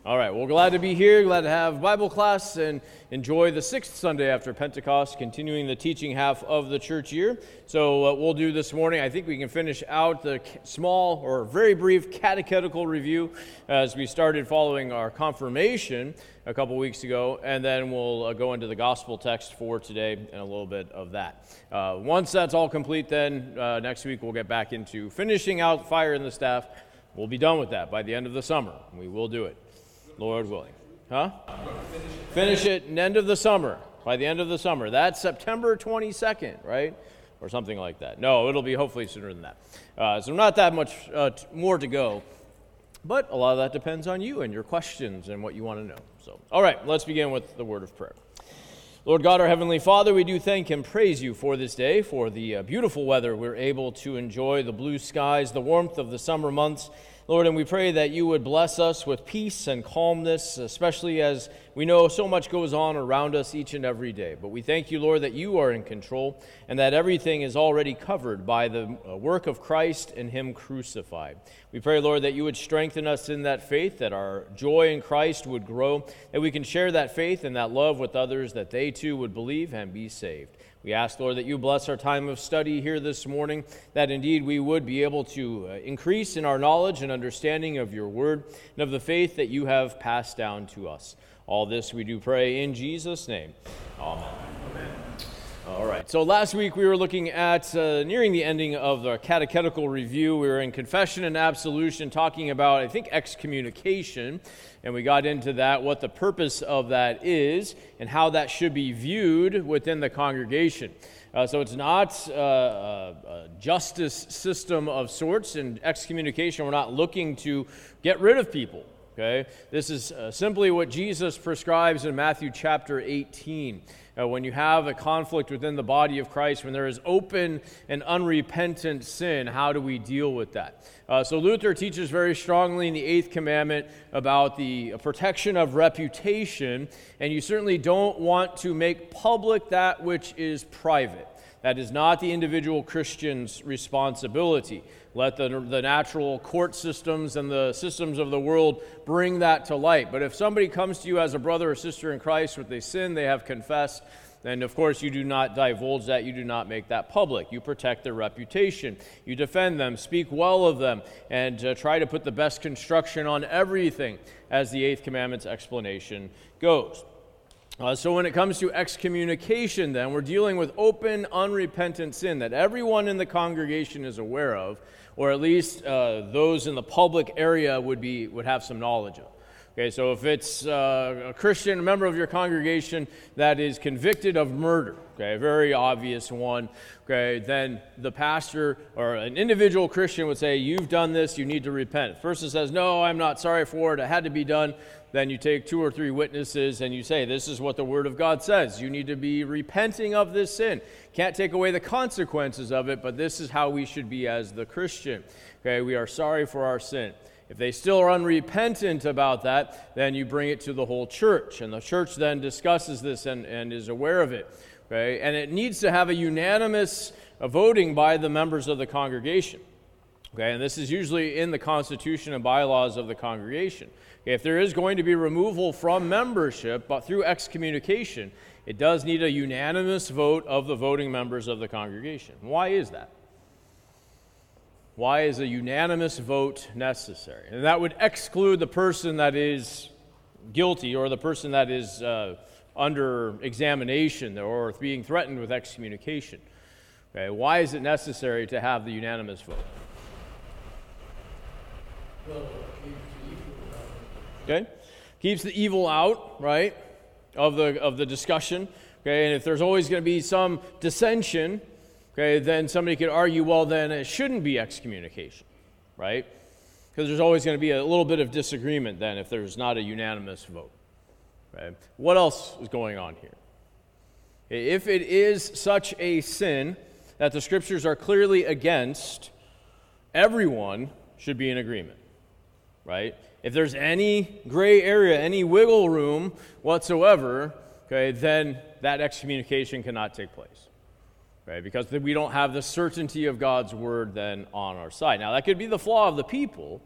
All right, well, glad to be here, glad to have Bible class and enjoy the sixth Sunday after Pentecost, continuing the teaching half of the church year. So what we'll do this morning, I think we can finish out the small or very brief catechetical review as we started following our confirmation a couple weeks ago, and then we'll go into the gospel text for today and a little bit of that. Once that's all complete, then next week we'll get back into finishing out Fire in the Staff. We'll be done with that by the end of the summer. We will do it, Lord willing. Finish it in end of the summer, by the end of the summer. That's September 22nd, right? Or something like that. No, it'll be hopefully sooner than that. So not that much more to go. But a lot of that depends on you and your questions and what you want to know. So, all right, let's begin with the word of prayer. Lord God, our Heavenly Father, we do thank and praise you for this day, for the beautiful weather we're able to enjoy, the blue skies, the warmth of the summer months. Lord, and we pray that you would bless us with peace and calmness, especially as we know so much goes on around us each and every day. But we thank you, Lord, that you are in control and that everything is already covered by the work of Christ and him crucified. We pray, Lord, that you would strengthen us in that faith, that our joy in Christ would grow, that we can share that faith and that love with others, that they too would believe and be saved. We ask, Lord, that you bless our time of study here this morning, that indeed we would be able to increase in our knowledge and understanding of your word and of the faith that you have passed down to us. All this we do pray in Jesus' name. Amen. All right, so last week we were looking at nearing the ending of the catechetical review. We were in confession and absolution talking about, I think, excommunication, and we got into that, what the purpose of that is, and how that should be viewed within the congregation. So it's not a justice system of sorts. In excommunication, we're not looking to get rid of people. Okay, this is simply what Jesus prescribes in Matthew chapter 18. When you have a conflict within the body of Christ, when there is open and unrepentant sin, how do we deal with that? So Luther teaches very strongly in the Eighth Commandment about the protection of reputation, and you certainly don't want to make public that which is private. That is not the individual Christian's responsibility. Let the natural court systems and the systems of the world bring that to light. But if somebody comes to you as a brother or sister in Christ with a sin they have confessed, then of course you do not divulge that, you do not make that public. You protect their reputation. You defend them, speak well of them, and try to put the best construction on everything, as the Eighth Commandment's explanation goes. So when it comes to excommunication, then, we're dealing with open, unrepentant sin that everyone in the congregation is aware of, or at least those in the public area would have some knowledge of. Okay, so if it's a Christian, a member of your congregation that is convicted of murder, okay, a very obvious one, okay, then the pastor or an individual Christian would say, you've done this, you need to repent. If the person says, no, I'm not sorry for it, it had to be done, then you take 2 or 3 witnesses and you say, this is what the Word of God says. You need to be repenting of this sin. Can't take away the consequences of it, but this is how we should be as the Christian. Okay, we are sorry for our sin. If they still are unrepentant about that, then you bring it to the whole church. And the church then discusses this and is aware of it. Okay? And it needs to have a unanimous voting by the members of the congregation. Okay? And this is usually in the constitution and bylaws of the congregation. Okay? If there is going to be removal from membership, but through excommunication, it does need a unanimous vote of the voting members of the congregation. Why is that? Why is a unanimous vote necessary? And that would exclude the person that is guilty or the person that is under examination or being threatened with excommunication. Okay, why is it necessary to have the unanimous vote? Okay, keeps the evil out, right, of the discussion. Okay, and if there's always going to be some dissension, okay, then somebody could argue, well, then it shouldn't be excommunication, right? Because there's always going to be a little bit of disagreement then if there's not a unanimous vote. Right? What else is going on here? If it is such a sin that the Scriptures are clearly against, everyone should be in agreement, right? If there's any gray area, any wiggle room whatsoever, okay, then that excommunication cannot take place. Right? Because we don't have the certainty of God's word then on our side. Now, that could be the flaw of the people,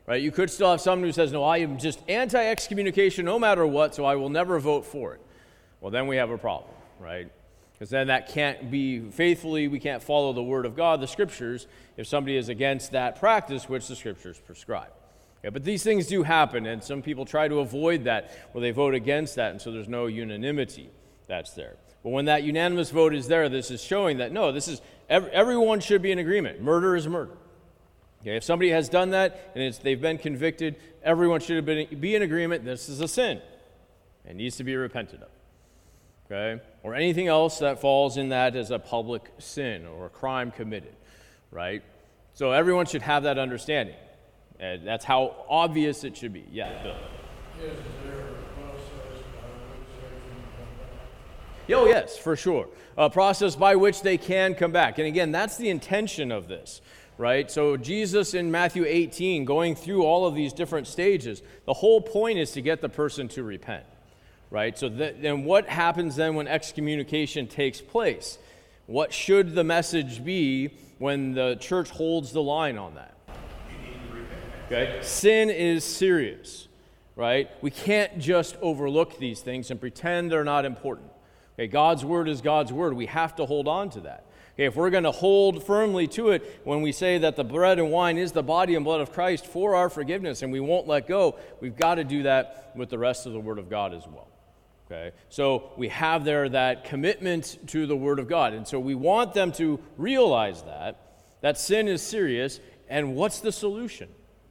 right? You could still have someone who says, no, I am just anti-excommunication no matter what, so I will never vote for it. Well, then we have a problem, right? Because then that can't be faithfully, we can't follow the Word of God, the Scriptures, if somebody is against that practice which the Scriptures prescribe. Yeah, but these things do happen, and some people try to avoid that, or they vote against that, and so there's no unanimity that's there. But when that unanimous vote is there, this is showing that, no, this is everyone should be in agreement. Murder is murder. Okay, if somebody has done that, and they've been convicted, everyone should be in agreement. This is a sin. It needs to be repented of. Okay? Or anything else that falls in that as a public sin or a crime committed, right? So everyone should have that understanding. And that's how obvious it should be. Yeah, Bill. Is there a process by which they can come back? Oh, yes, for sure. A process by which they can come back. And again, that's the intention of this, right? So Jesus in Matthew 18, going through all of these different stages, the whole point is to get the person to repent. Right? So then what happens then when excommunication takes place? What should the message be when the church holds the line on that? You need to repent. Okay? Sin is serious, right? We can't just overlook these things and pretend they're not important. Okay? God's word is God's word. We have to hold on to that. Okay? If we're going to hold firmly to it when we say that the bread and wine is the body and blood of Christ for our forgiveness and we won't let go, we've got to do that with the rest of the word of God as well. Okay, so we have there that commitment to the Word of God. And so we want them to realize that sin is serious. And what's the solution?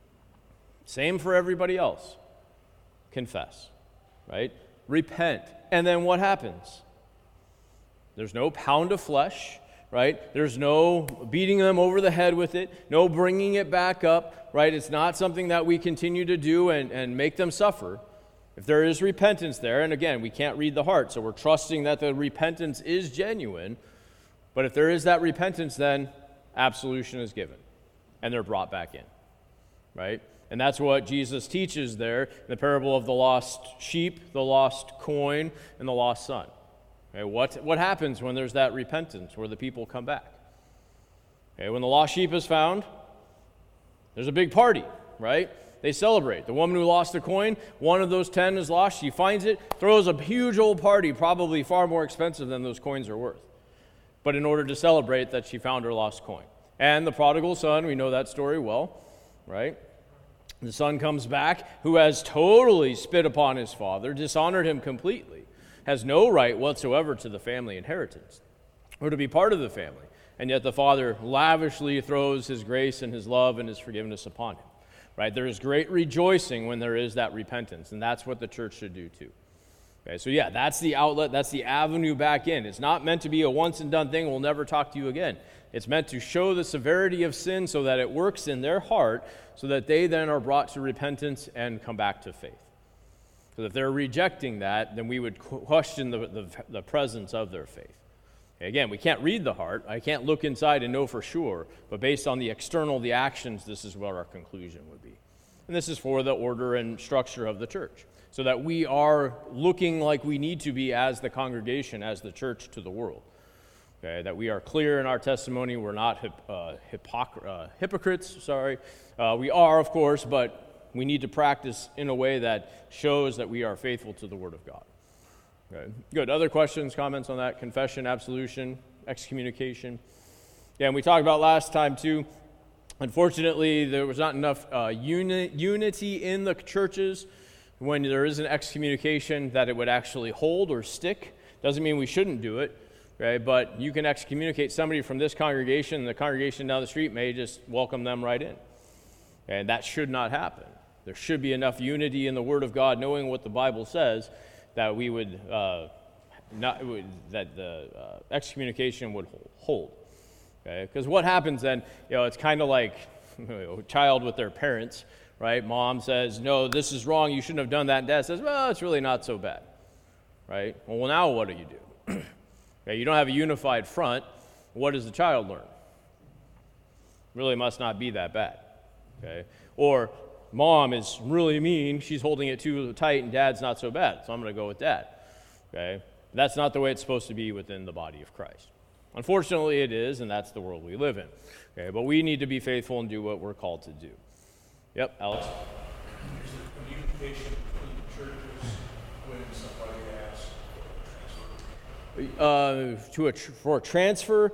Same for everybody else. Confess, right? Repent. And then what happens? There's no pound of flesh, right? There's no beating them over the head with it, no bringing it back up, right? It's not something that we continue to do and make them suffer. If there is repentance there, and again, we can't read the heart, so we're trusting that the repentance is genuine, but if there is that repentance, then absolution is given, and they're brought back in, right? And that's what Jesus teaches there in the parable of the lost sheep, the lost coin, and the lost son. Okay, what happens when there's that repentance, where the people come back? Okay, when the lost sheep is found, there's a big party, right? They celebrate. The woman who lost the coin, one of those 10 is lost. She finds it, throws a huge old party, probably far more expensive than those coins are worth. But in order to celebrate that she found her lost coin. And the prodigal son, we know that story well, right? The son comes back, who has totally spit upon his father, dishonored him completely, has no right whatsoever to the family inheritance, or to be part of the family. And yet the father lavishly throws his grace and his love and his forgiveness upon him. Right? There is great rejoicing when there is that repentance, and that's what the church should do too. Okay, so yeah, that's the outlet, that's the avenue back in. It's not meant to be a once and done thing, we'll never talk to you again. It's meant to show the severity of sin so that it works in their heart, so that they then are brought to repentance and come back to faith. Because if they're rejecting that, then we would question the presence of their faith. Again, we can't read the heart. I can't look inside and know for sure. But based on the external, the actions, this is what our conclusion would be. And this is for the order and structure of the church, so that we are looking like we need to be as the congregation, as the church to the world. Okay, that we are clear in our testimony. We're not hypocrites, we are, of course, but we need to practice in a way that shows that we are faithful to the Word of God. Okay. Good. Other questions, comments on that? Confession, absolution, excommunication. Yeah, and we talked about last time too. Unfortunately, there was not enough unity in the churches when there is an excommunication that it would actually hold or stick. Doesn't mean we shouldn't do it, okay? But you can excommunicate somebody from this congregation, and the congregation down the street may just welcome them right in. And that should not happen. There should be enough unity in the Word of God, knowing what the Bible says, that we would that the excommunication would hold. Okay? Because what happens then? It's kind of like a child with their parents, right? Mom says, "No, this is wrong. You shouldn't have done that." And dad says, "Well, it's really not so bad." Right? Well, now what do you do? Okay, you don't have a unified front. What does the child learn? Really must not be that bad. Okay? Or mom is really mean, she's holding it too tight, and dad's not so bad, so I'm going to go with dad. Okay? That's not the way it's supposed to be within the body of Christ. Unfortunately, it is, and that's the world we live in. Okay? But we need to be faithful and do what we're called to do. Yep, Alex. Is there communication between the churches when somebody asks for a transfer? For a transfer,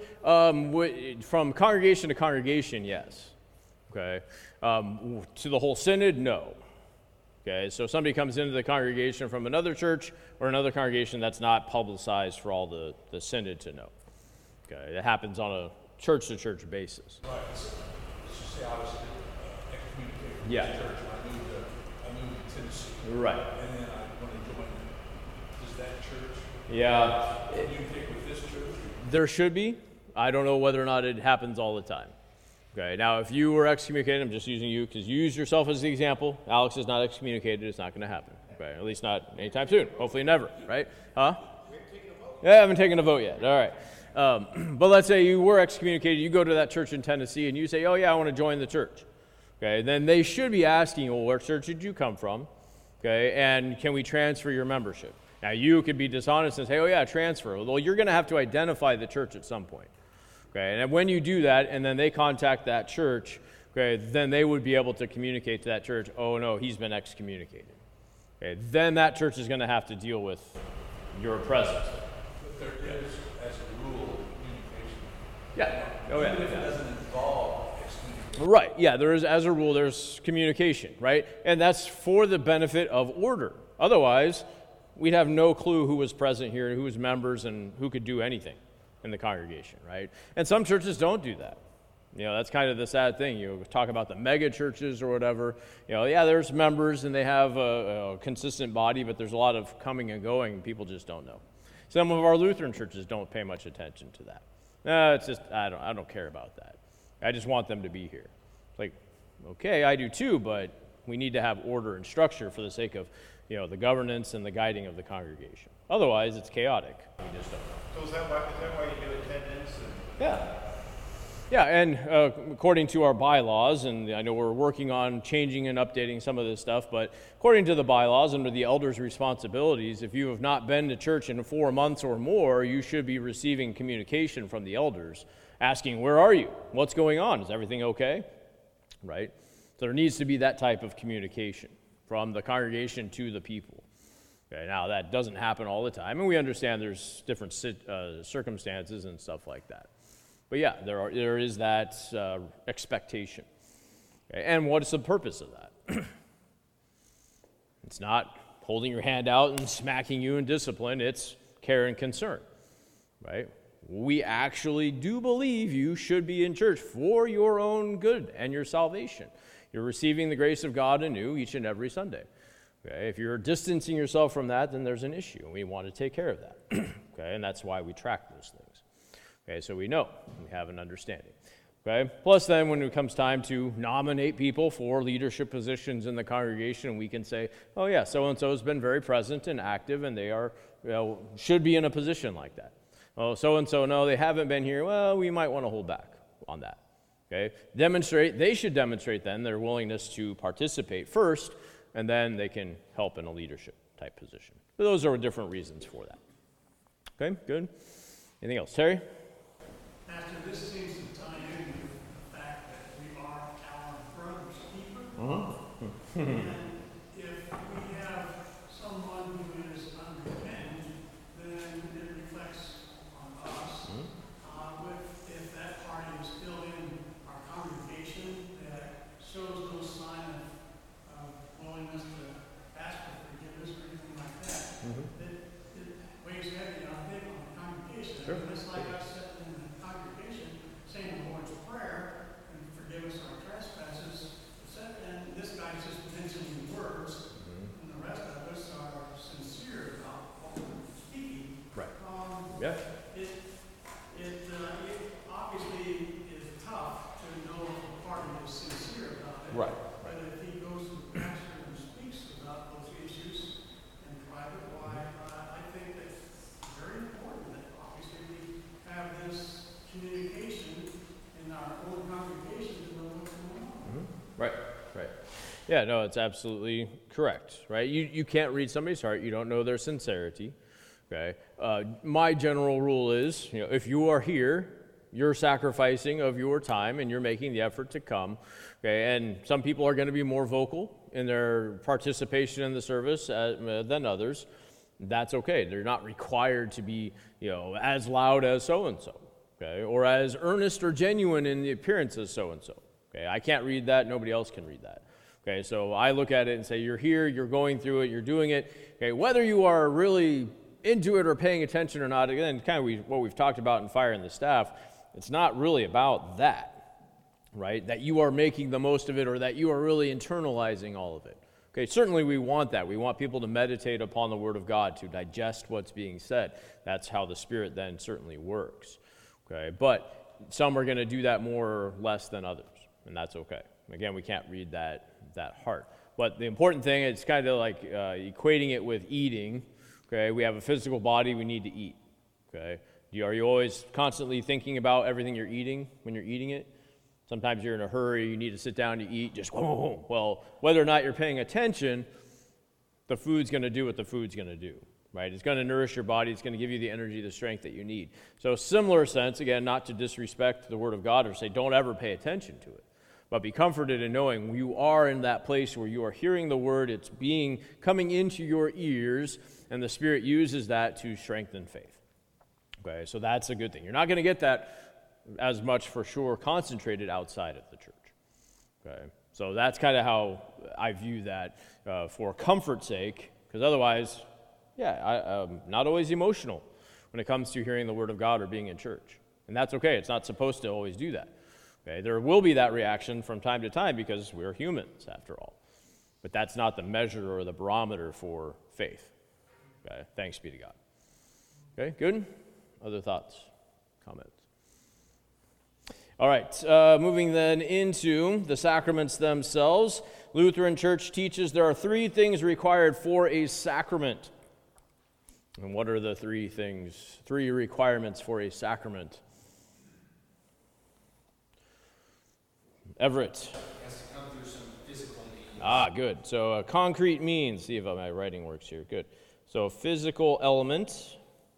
from congregation to congregation, yes. Okay. To the whole synod, no. Okay, so somebody comes into the congregation from another church or another congregation, that's not publicized for all the synod to know. Okay, it happens on a church-to-church basis. Right, so let's just say I was excommunicated from Yeah. this church and I moved to Tennessee. Right. And then I want to join them. Does that church Yeah, communicate with this church? there should be. I don't know whether or not it happens all the time. Okay, now if you were excommunicated, I'm just using you because you use yourself as the example. Alex is not excommunicated, it's not going to happen. Okay, at least not anytime soon. Hopefully never, right? Huh? Yeah, I haven't taken a vote yet. All right. But let's say you were excommunicated, you go to that church in Tennessee and you say, oh yeah, I want to join the church. Okay, then they should be asking, well, where church did you come from? Okay, and can we transfer your membership? Now you could be dishonest and say, oh yeah, transfer. Well, you're going to have to identify the church at some point. Okay, and when you do that and then they contact that church, okay, then they would be able to communicate to that church, oh no, he's been excommunicated. Okay, then that church is going to have to deal with your presence. But there is, as a rule, communication. Yeah. Oh yeah. Even if it doesn't involve excommunication. Right, yeah, there is, as a rule, there's communication, right? And that's for the benefit of order. Otherwise, we'd have no clue who was present here, who was members, and who could do anything in the congregation, right? And some churches don't do that. You know, that's kind of the sad thing. You talk about the mega churches or whatever. You know, yeah, there's members and they have a consistent body, but there's a lot of coming and going, and people just don't know. Some of our Lutheran churches don't pay much attention to that. It's just, I don't care about that. I just want them to be here. It's like, okay, I do too, but we need to have order and structure for the sake of, you know, the governance and the guiding of the congregation. Otherwise, it's chaotic. We just don't know. So is that why you do attendance? Yeah. Yeah, and according to our bylaws, and I know we're working on changing and updating some of this stuff, but according to the bylaws, under the elders' responsibilities, if you have not been to church in 4 months or more, you should be receiving communication from the elders asking, where are you? What's going on? Is everything okay? Right? So there needs to be that type of communication from the congregation to the people. Okay, now, that doesn't happen all the time, and we understand there's different circumstances and stuff like that. But yeah, there is that expectation. Okay, and what is the purpose of that? It's not holding your hand out and smacking you in discipline. It's care and concern, right? We actually do believe you should be in church for your own good and your salvation. You're receiving the grace of God anew each and every Sunday. Okay, if you're distancing yourself from that, then there's an issue, and we want to take care of that. Okay, and that's why we track those things. Okay, so we know, we have an understanding. Okay, plus then when it comes time to nominate people for leadership positions in the congregation, we can say, oh yeah, so-and-so has been very present and active, and they are, should be in a position like that. Oh, so-and-so, no, they haven't been here. Well, we might want to hold back on that. Okay, they should demonstrate then their willingness to participate first, and then they can help in a leadership type position. But those are different reasons for that. Okay, good. Anything else? Terry? Pastor, this seems to tie in with the fact that we are our brother's keeper. And if we have someone who is unrepentant, then it reflects on us. If that party is still in our congregation that shows no sign of willingness to ask for forgiveness or anything like that, it weighs heavy, I think, on the congregation. Sure. It's like us sitting in the congregation saying the Lord's Prayer and forgive us our trespasses. And this guy's just mentioning words, and the rest of us are sincere about what we're speaking. Right. Yeah. It obviously is tough to know if a party is sincere about it. Right. But if he goes to the pastor and speaks about those issues in private, I think that it's very important that obviously we have this communication in our own congregation to know what's going on. Right, right. Yeah, no, it's absolutely correct, right? You can't read somebody's heart. You don't know their sincerity, okay? My general rule is, if you are here you're sacrificing of your time and you're making the effort to come. Okay, and some people are going to be more vocal in their participation in the service than others. That's okay. They're not required to be, as loud as so-and-so, okay, or as earnest or genuine in the appearance as so-and-so. Okay, I can't read that. Nobody else can read that. Okay, so I look at it and say, you're here, you're going through it, you're doing it. Okay, whether you are really into it or paying attention or not, again, kind of what we've talked about in Fire and the Staff, it's not really about that, right? That you are making the most of it or that you are really internalizing all of it. Okay, certainly we want that. We want people to meditate upon the Word of God, to digest what's being said. That's how the Spirit then certainly works. Okay, but some are going to do that more or less than others, and that's okay. Again, we can't read that heart. But the important thing, it's kind of like equating it with eating. Okay, we have a physical body, we need to eat. Okay, are you always constantly thinking about everything you're eating when you're eating it? Sometimes you're in a hurry, you need to sit down to eat, just whoa. Well, whether or not you're paying attention, the food's going to do what the food's going to do, right? It's going to nourish your body, it's going to give you the energy, the strength that you need. So similar sense, again, not to disrespect the Word of God or say don't ever pay attention to it, but be comforted in knowing you are in that place where you are hearing the Word, it's coming into your ears, and the Spirit uses that to strengthen faith. Okay, so that's a good thing. You're not going to get that as much for sure concentrated outside of the church. Okay, so that's kind of how I view that for comfort's sake, because otherwise, I'm not always emotional when it comes to hearing the Word of God or being in church. And that's okay. It's not supposed to always do that. Okay, there will be that reaction from time to time because we're humans after all. But that's not the measure or the barometer for faith. Okay, thanks be to God. Okay, good? Other thoughts, comments? All right, moving then into the sacraments themselves. Lutheran Church teaches there are 3 things required for a sacrament. And what are the 3 requirements for a sacrament? Everett. It has to come through some physical means. Good. So concrete means. See if my writing works here. Good. So physical element.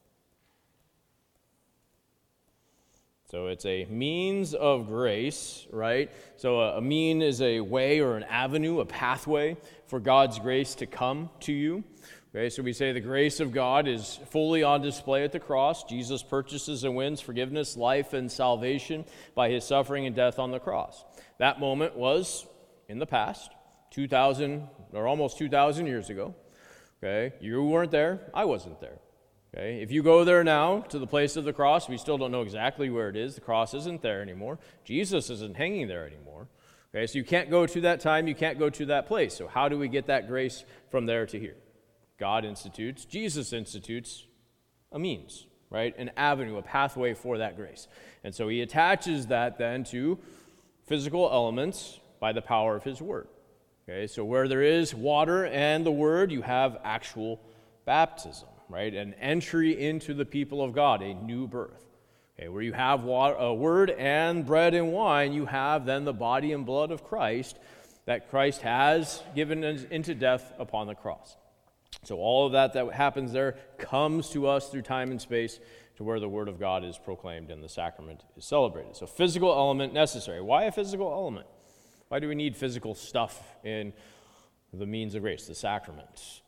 So it's a means of grace, right? So a mean is a way or an avenue, a pathway for God's grace to come to you. Okay, so we say the grace of God is fully on display at the cross. Jesus purchases and wins forgiveness, life, and salvation by his suffering and death on the cross. That moment was in the past, 2,000 or almost 2,000 years ago. Okay, you weren't there, I wasn't there. Okay, if you go there now to the place of the cross, we still don't know exactly where it is. The cross isn't there anymore. Jesus isn't hanging there anymore. Okay, so you can't go to that time, you can't go to that place. So how do we get that grace from there to here? God institutes, Jesus institutes a means, right? An avenue, a pathway for that grace. And so he attaches that then to physical elements by the power of his word. Okay, so where there is water and the word, you have actual baptism, right? An entry into the people of God, a new birth. Okay, where you have word and bread and wine, you have then the body and blood of Christ that Christ has given into death upon the cross. So all of that happens there comes to us through time and space to where the Word of God is proclaimed and the sacrament is celebrated. So physical element necessary. Why a physical element? Why do we need physical stuff in the means of grace, the sacraments?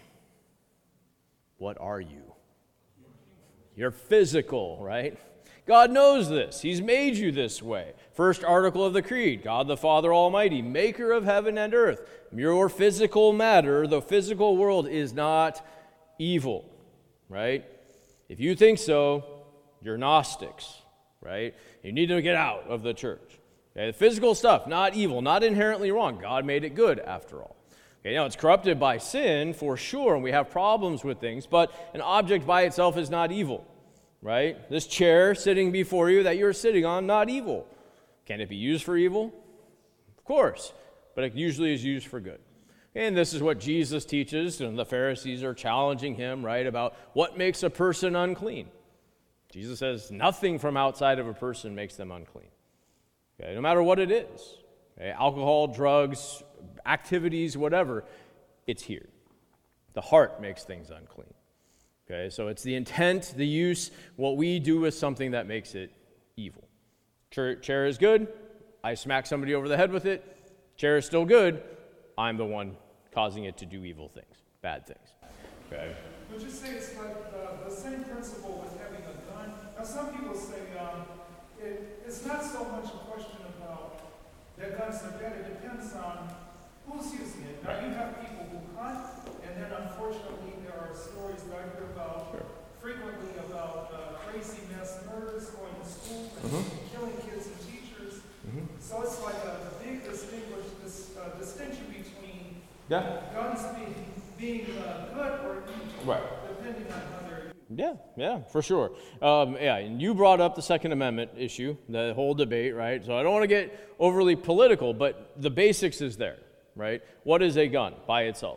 What are you? You're physical, right? God knows this. He's made you this way. First article of the Creed, God the Father Almighty, maker of heaven and earth. Your physical matter, the physical world is not evil, right? If you think so, you're Gnostics, right? You need to get out of the church. Okay, the physical stuff, not evil, not inherently wrong. God made it good after all. Okay, now it's corrupted by sin for sure, and we have problems with things, but an object by itself is not evil. Right? This chair sitting before you that you're sitting on, not evil. Can it be used for evil? Of course, but it usually is used for good. And this is what Jesus teaches, and the Pharisees are challenging him, right, about what makes a person unclean. Jesus says nothing from outside of a person makes them unclean. Okay? No matter what it is. Okay? Alcohol, drugs, activities, whatever, it's here. The heart makes things unclean. Okay, so it's the intent, the use, what we do with something that makes it evil. Chair is good, I smack somebody over the head with it. Chair is still good, I'm the one causing it to do evil things, bad things. Okay. Would you say it's like the same principle with having a gun? Now, some people say it's not so much a question about that guns are bad. It depends on who's using it. Now, you have people who hunt, and then unfortunately there are stories that I hear about frequently about crazy mass murders going to school and killing kids and teachers. So it's like a big distinction between guns being good or evil, depending on how they're used. Yeah, for sure. And you brought up the Second Amendment issue, the whole debate, right? So I don't want to get overly political, but the basics is there, right? What is a gun by itself?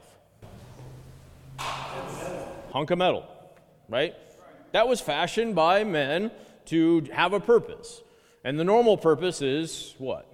Hunk of metal, right? That was fashioned by men to have a purpose. And the normal purpose is what?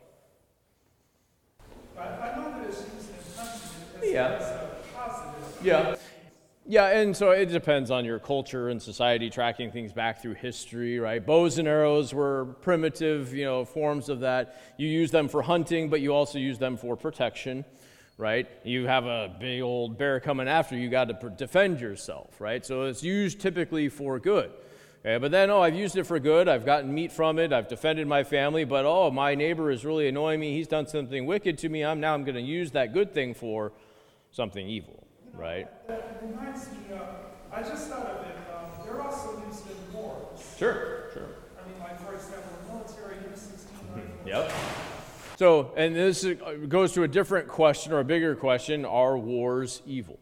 I know that it's used in country as a positive. Yeah, and so it depends on your culture and society, tracking things back through history, right? Bows and arrows were primitive, forms of that. You use them for hunting, but you also use them for protection, right? You have a big old bear coming after you, got to defend yourself, right? So it's used typically for good. Okay, but then, I've used it for good, I've gotten meat from it, I've defended my family, but my neighbor is really annoying me, he's done something wicked to me, I'm going to use that good thing for something evil, right? That reminds me, I just thought of it, they're also used in wars. Sure. I mean, like, for example, military M16 rifles. Yep. So, and this goes to a different question or a bigger question, are wars evil?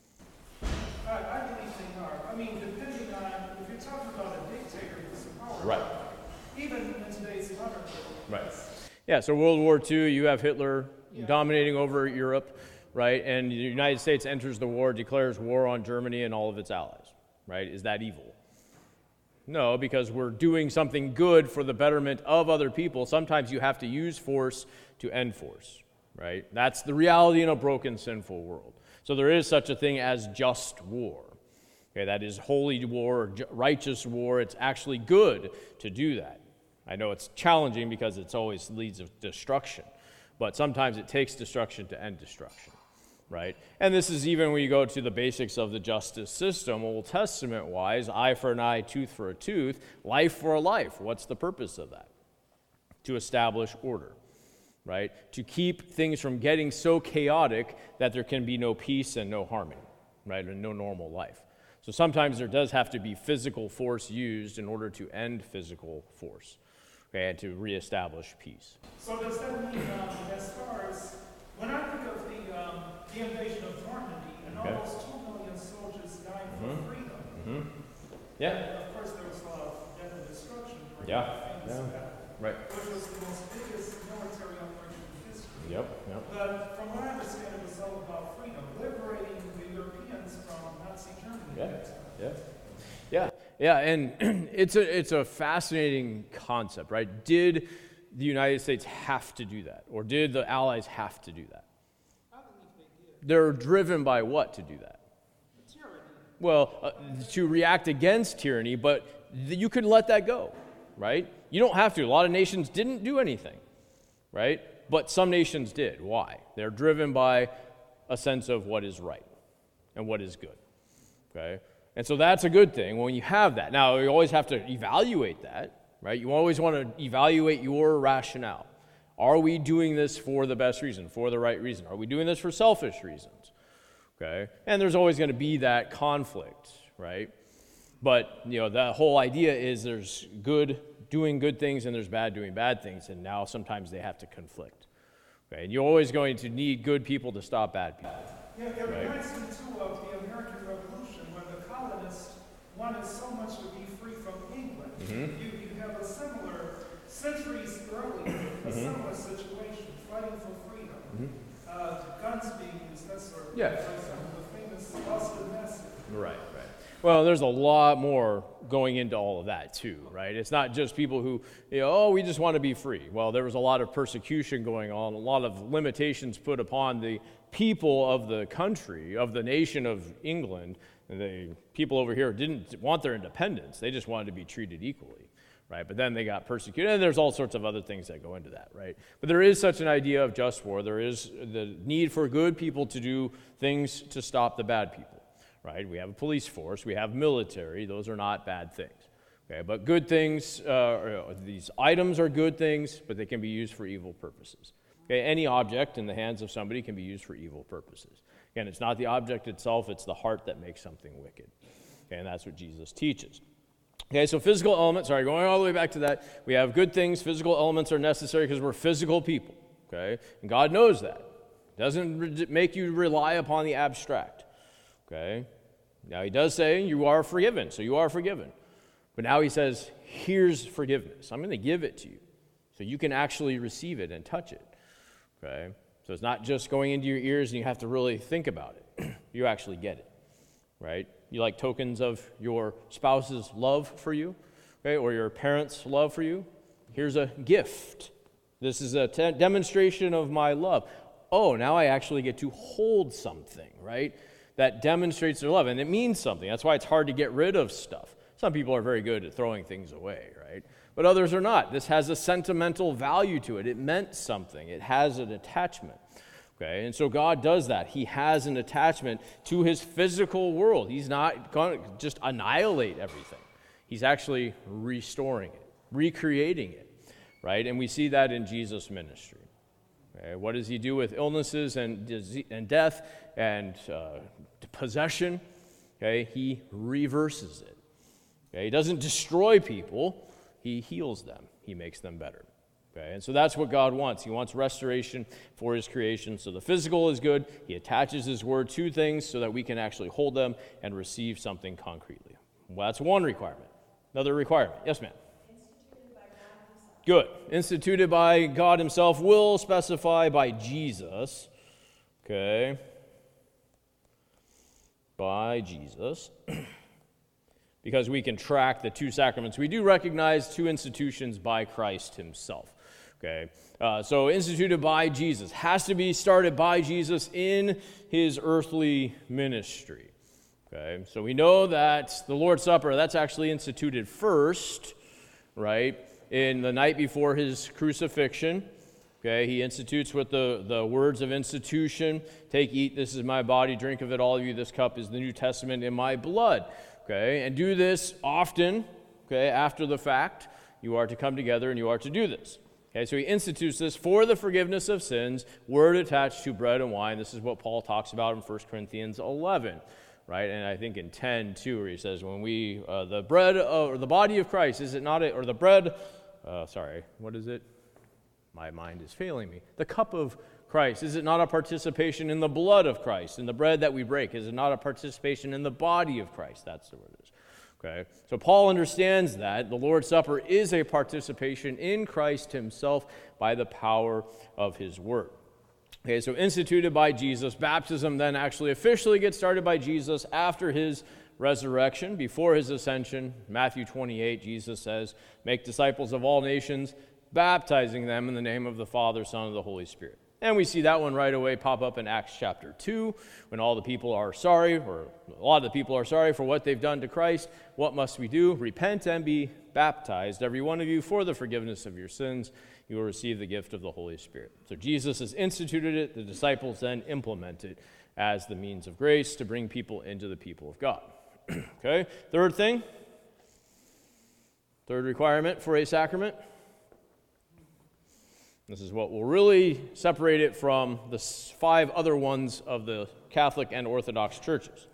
I believe they are. I mean, depending on, if you're talking about a dictator who's in power, Right. Even in today's modern world. Right. Yeah, so World War II, you have Hitler dominating over Europe, right? And the United States enters the war, declares war on Germany and all of its allies, right? Is that evil? No, because we're doing something good for the betterment of other people. Sometimes you have to use force to end force, right? That's the reality in a broken, sinful world. So there is such a thing as just war. Okay, that is holy war, righteous war. It's actually good to do that. I know it's challenging because it always leads to destruction, but sometimes it takes destruction to end destruction, right? And this is even when you go to the basics of the justice system, Old Testament-wise, eye for an eye, tooth for a tooth, life for a life. What's the purpose of that? To establish order, right? To keep things from getting so chaotic that there can be no peace and no harmony, right? And no normal life. So sometimes there does have to be physical force used in order to end physical force, okay, and to reestablish peace. So does that mean, as far as, when I think of the invasion of Normandy and all those 2 million soldiers dying for freedom, Yeah. and of course there was a lot of death and destruction during Yeah. that famous battle, Right. which was the most biggest military operation in history. Yep. But from what I understand, it was all about freedom, liberating the Europeans from Nazi Germany at that time. Yeah, and it's a fascinating concept, right? Did the United States have to do that, or did the Allies have to do that? I believe they did. They're driven by what to do that? Tyranny. Well, to react against tyranny, but you can let that go, right? You don't have to. A lot of nations didn't do anything, right? But some nations did. Why? They're driven by a sense of what is right and what is good, okay? And so that's a good thing when you have that. Now, you always have to evaluate that, right? You always want to evaluate your rationale. Are we doing this for the best reason, for the right reason? Are we doing this for selfish reasons? Okay? And there's always going to be that conflict, right? But, the whole idea is there's good doing good things and there's bad doing bad things, and now sometimes they have to conflict. Okay? And you're always going to need good people to stop bad people. Yeah, it reminds me too of the American Revolution when the colonists wanted so much to be free from England. You have a similar, centuries earlier, a similar situation, fighting for freedom. Guns being used, that sort of thing. Yeah. For example, the famous Boston Massacre. Right. Well, there's a lot more going into all of that too, right? It's not just people who, we just want to be free. Well, there was a lot of persecution going on, a lot of limitations put upon the people of the country, of the nation of England. And the people over here didn't want their independence. They just wanted to be treated equally, right? But then they got persecuted, and there's all sorts of other things that go into that, right? But there is such an idea of just war. There is the need for good people to do things to stop the bad people, right? We have a police force, we have military. Those are not bad things, okay? But good things, these items are good things, but they can be used for evil purposes. Okay? Any object in the hands of somebody can be used for evil purposes. Again, it's not the object itself, it's the heart that makes something wicked. Okay? And that's what Jesus teaches. Okay, so physical elements, going all the way back to that, we have good things. Physical elements are necessary because we're physical people, okay? And God knows that. It doesn't make you rely upon the abstract, okay? Now, he does say you are forgiven, so you are forgiven. But now he says, here's forgiveness. I'm going to give it to you so you can actually receive it and touch it, okay? So it's not just going into your ears and you have to really think about it. You actually get it, right? You like tokens of your spouse's love for you, okay, or your parents' love for you? Here's a gift. This is a demonstration of my love. Oh, now I actually get to hold something, right? That demonstrates their love, and it means something. That's why it's hard to get rid of stuff. Some people are very good at throwing things away, right? But others are not. This has a sentimental value to it. It meant something. It has an attachment. Okay, and so God does that. He has an attachment to his physical world. He's not going to just annihilate everything. He's actually restoring it, recreating it, right? And we see that in Jesus' ministry. Okay, what does he do with illnesses and disease and death and possession? Okay, he reverses it. Okay, he doesn't destroy people. He heals them. He makes them better. Okay, and so that's what God wants. He wants restoration for his creation. So the physical is good. He attaches his word to things so that we can actually hold them and receive something concretely. Well, that's one requirement. Another requirement. Yes, ma'am? Good. Instituted by God himself, will specify by Jesus. Okay. By Jesus. Because we can track the two sacraments. We do recognize two institutions by Christ himself. Okay, so instituted by Jesus, has to be started by Jesus in his earthly ministry. Okay, so we know that the Lord's Supper, that's actually instituted first, right, in the night before his crucifixion. Okay, he institutes with the words of institution, take, eat, this is my body, drink of it, all of you, this cup is the New Testament in my blood. Okay, and do this often, okay, after the fact. You are to come together and you are to do this. Okay, so he institutes this for the forgiveness of sins, word attached to bread and wine. This is what Paul talks about in 1 Corinthians 11, right? And I think in 10 too, where he says, when we, the bread, or the body of Christ, is it not, or the bread, what is it? My mind is failing me. The cup of Christ, is it not a participation in the blood of Christ? And the bread that we break, is it not a participation in the body of Christ? That's the word it is. Okay, so Paul understands that the Lord's Supper is a participation in Christ himself by the power of his word. Okay, so instituted by Jesus. Baptism then actually officially gets started by Jesus after his resurrection, before his ascension. Matthew 28, Jesus says, make disciples of all nations, baptizing them in the name of the Father, Son, and the Holy Spirit. And we see that one right away pop up in Acts chapter 2, when all the people are sorry, or a lot of the people are sorry for what they've done to Christ. What must we do? Repent and be baptized, every one of you, for the forgiveness of your sins. You will receive the gift of the Holy Spirit. So Jesus has instituted it. The disciples then implement it as the means of grace to bring people into the people of God. Okay, third requirement for a sacrament. This is what will really separate it from the 5 other ones of the Catholic and Orthodox churches.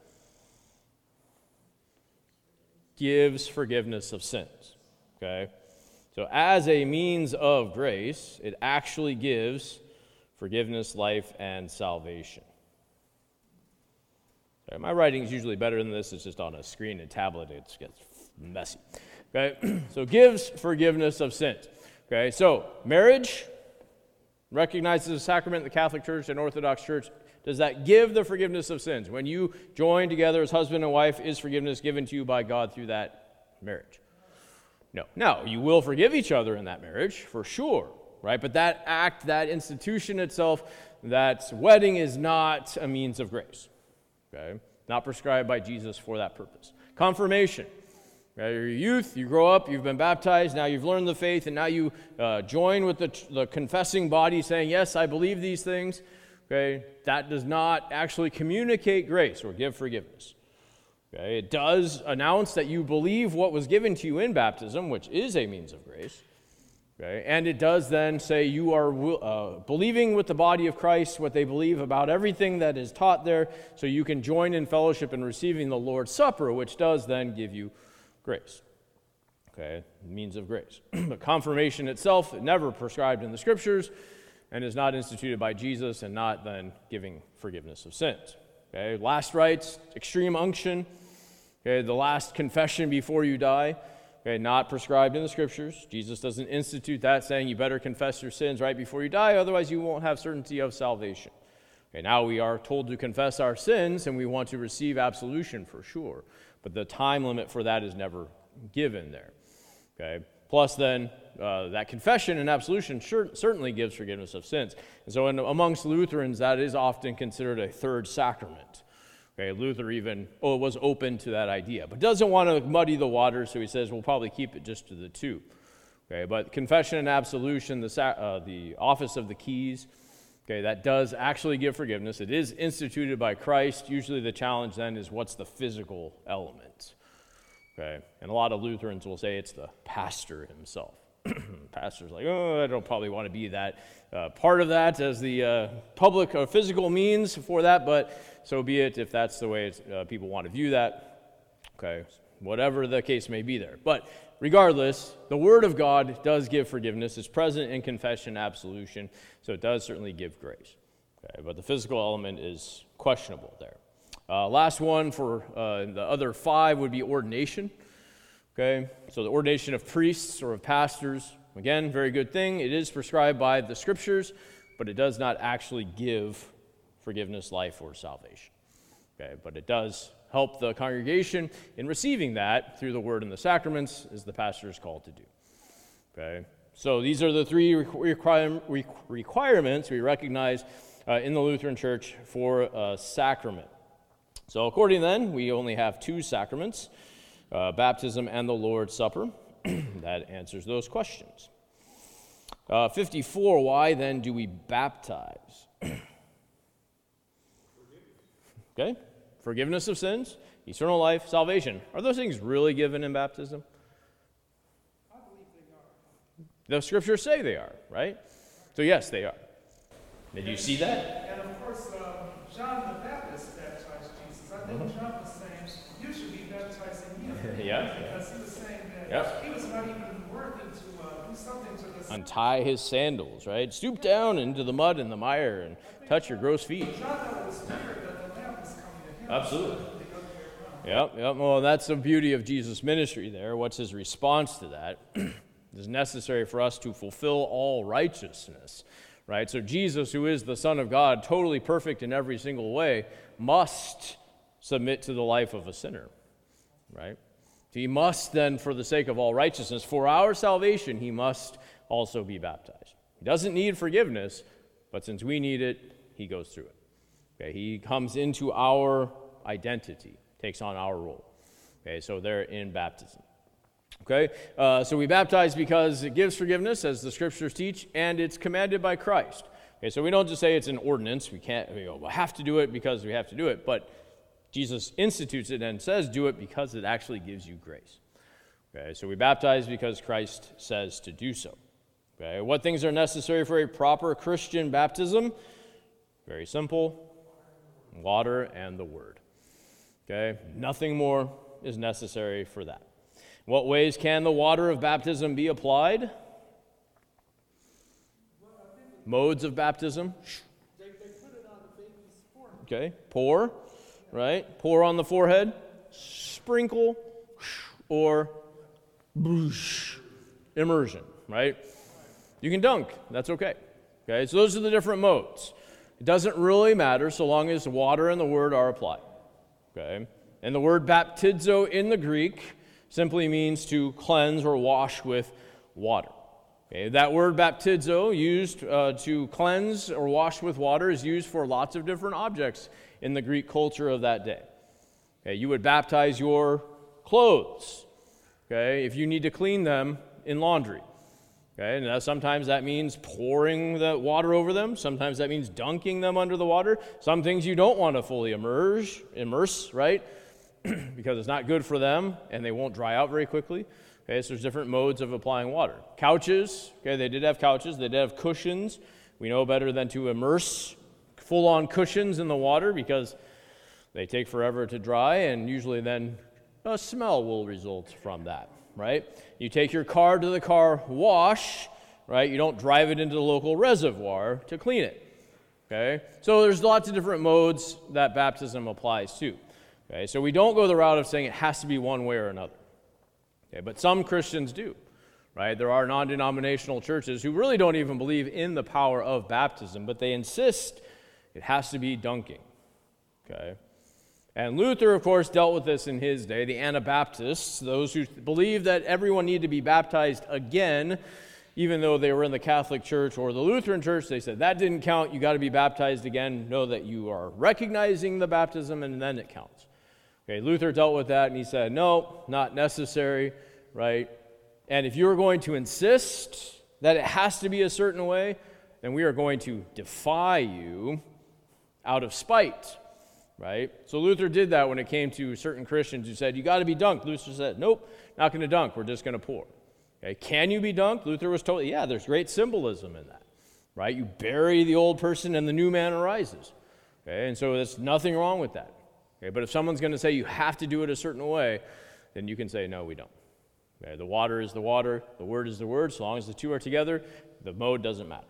Gives forgiveness of sins. Okay? So as a means of grace, it actually gives forgiveness, life, and salvation. Okay, my writing is usually better than this. It's just on a screen and tablet. It gets messy. Okay? So gives forgiveness of sins. Okay? So marriage recognizes a sacrament in the Catholic Church and Orthodox Church. Does that give the forgiveness of sins? When you join together as husband and wife, is forgiveness given to you by God through that marriage? No. Now, you will forgive each other in that marriage, for sure, right? But that act, that institution itself, that wedding is not a means of grace, okay? Not prescribed by Jesus for that purpose. Confirmation, You're youth, you grow up, you've been baptized, now you've learned the faith, and now you join with the confessing body saying, yes, I believe these things. Okay, that does not actually communicate grace or give forgiveness. Okay, it does announce that you believe what was given to you in baptism, which is a means of grace. Okay, and it does then say you are believing with the body of Christ what they believe about everything that is taught there, so you can join in fellowship and receiving the Lord's Supper, which does then give you grace. Okay, means of grace. But confirmation itself, never prescribed in the Scriptures, and is not instituted by Jesus, and not then giving forgiveness of sins. Okay, last rites, extreme unction, okay, the last confession before you die, okay, not prescribed in the Scriptures. Jesus doesn't institute that, saying you better confess your sins right before you die, otherwise you won't have certainty of salvation. Okay, now we are told to confess our sins, and we want to receive absolution for sure. But the time limit for that is never given there. Okay. Plus, then, that confession and absolution certainly gives forgiveness of sins. And so amongst Lutherans, that is often considered a third sacrament. Okay, Luther even was open to that idea, but doesn't want to muddy the waters, so he says we'll probably keep it just to the two. Okay, but confession and absolution, the office of the keys, okay, that does actually give forgiveness. It is instituted by Christ. Usually the challenge then is what's the physical element. Okay, and a lot of Lutherans will say it's the pastor himself. Pastor's like, I don't probably want to be that part of that as the public or physical means for that, but so be it if that's the way people want to view that. Okay, whatever the case may be there. But regardless, the Word of God does give forgiveness. It's present in confession, absolution, so it does certainly give grace. Okay, but the physical element is questionable there. Last one for the other five would be ordination. Okay, so the ordination of priests or of pastors, again, very good thing. It is prescribed by the Scriptures, but it does not actually give forgiveness, life, or salvation. Okay, but it does help the congregation in receiving that through the Word and the sacraments, as the pastor is called to do. Okay, so these are the three requirements we recognize in the Lutheran Church for a sacrament. So according then, we only have two sacraments, baptism and the Lord's Supper. That answers those questions. 54, why then do we baptize? Okay, forgiveness of sins, eternal life, salvation. Are those things really given in baptism? I believe they are. The Scriptures say they are, right? So yes, they are. Did you see that? And of course, John the Baptist baptized Jesus. I think John was saying, you should be baptizing me. Yeah. Because he was saying that he was not even worthy to do something to this. Untie his sandals, right? Stoop down into the mud and the mire and touch your gross feet. John thought it was weird that the lamb was coming to him. Absolutely. Yep. Well, that's the beauty of Jesus' ministry there. What's his response to that? It is necessary for us to fulfill all righteousness, right? So Jesus, who is the Son of God, totally perfect in every single way, must submit to the life of a sinner, right? He must then, for the sake of all righteousness, for our salvation, he must also be baptized. He doesn't need forgiveness, but since we need it, he goes through it. Okay, he comes into our identity, takes on our role. Okay, so they're in baptism. Okay, so we baptize because it gives forgiveness, as the Scriptures teach, and it's commanded by Christ. Okay, so we don't just say it's an ordinance. We have to do it because we have to do it, but Jesus institutes it and says do it because it actually gives you grace. Okay, so we baptize because Christ says to do so. Okay, what things are necessary for a proper Christian baptism? Very simple: water and the Word. Okay, nothing more is necessary for that. What ways can the water of baptism be applied? Modes of baptism. They put it on the baby's forehead. Okay, pour, right? Pour on the forehead, sprinkle, or immersion, right? You can dunk, that's okay. Okay, so those are the different modes. It doesn't really matter so long as water and the Word are applied. Okay, and the word baptizo in the Greek simply means to cleanse or wash with water. Okay, that word baptizo, used to cleanse or wash with water, is used for lots of different objects in the Greek culture of that day. Okay, you would baptize your clothes, okay, if you need to clean them in laundry. Okay, and sometimes that means pouring the water over them. Sometimes that means dunking them under the water. Some things you don't want to fully immerse, right? Because it's not good for them and they won't dry out very quickly. Okay, so there's different modes of applying water. Couches, okay, they did have couches. They did have cushions. We know better than to immerse full-on cushions in the water because they take forever to dry, and usually then a smell will result from that. Right? You take your car to the car wash, right? You don't drive it into the local reservoir to clean it. Okay? So there's lots of different modes that baptism applies to. Okay? So we don't go the route of saying it has to be one way or another. Okay? But some Christians do. Right? There are non-denominational churches who really don't even believe in the power of baptism, but they insist it has to be dunking. Okay? And Luther, of course, dealt with this in his day. The Anabaptists, those who believed that everyone needed to be baptized again, even though they were in the Catholic Church or the Lutheran Church, they said that didn't count. You got to be baptized again. Know that you are recognizing the baptism, and then it counts. Okay, Luther dealt with that, and he said, no, not necessary, right? And if you're going to insist that it has to be a certain way, then we are going to defy you out of spite. Right? So Luther did that when it came to certain Christians who said, you got to be dunked. Luther said, nope, not going to dunk. We're just going to pour. Okay? Can you be dunked? Luther was told, yeah, there's great symbolism in that. Right? You bury the old person and the new man arises. Okay? And so there's nothing wrong with that. Okay? But if someone's going to say you have to do it a certain way, then you can say, no, we don't. Okay? The water is the water. The word is the word. So long as the two are together, the mode doesn't matter.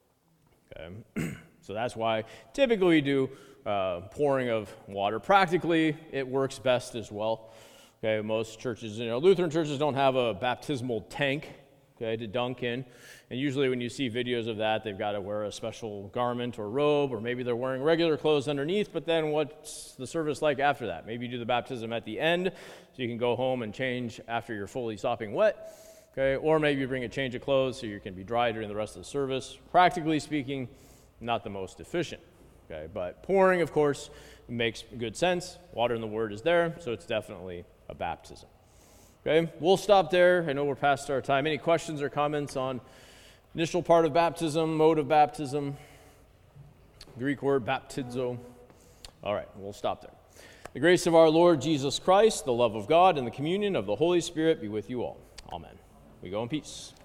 Okay? So that's why typically we do pouring of water. Practically, it works best as well. Okay, most churches, Lutheran churches don't have a baptismal tank, okay, to dunk in. And usually when you see videos of that, they've got to wear a special garment or robe, or maybe they're wearing regular clothes underneath, but then what's the service like after that? Maybe you do the baptism at the end, so you can go home and change after you're fully sopping wet. Okay, or maybe you bring a change of clothes so you can be dry during the rest of the service. Practically speaking, not the most efficient. Okay, but pouring, of course, makes good sense. Water in the Word is there, so it's definitely a baptism. Okay, we'll stop there. I know we're past our time. Any questions or comments on initial part of baptism, mode of baptism, Greek word baptizo? All right, we'll stop there. The grace of our Lord Jesus Christ, the love of God, and the communion of the Holy Spirit be with you all. Amen. We go in peace.